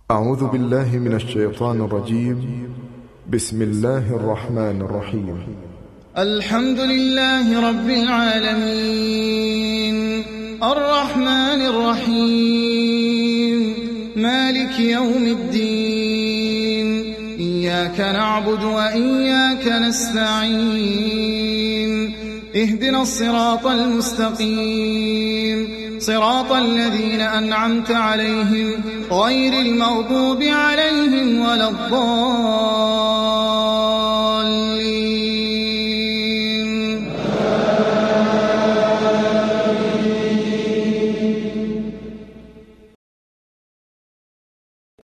أعوذ بالله من الشيطان الرجيم. بسم الله الرحمن الرحيم. الحمد لله رب العالمين الرحمن الرحيم مالك يوم الدين إياك نعبد وإياك نستعين اهدنا الصراط المستقيم صراط الذين أنعمت عليهم غير المغضوب عليهم ولا الضالين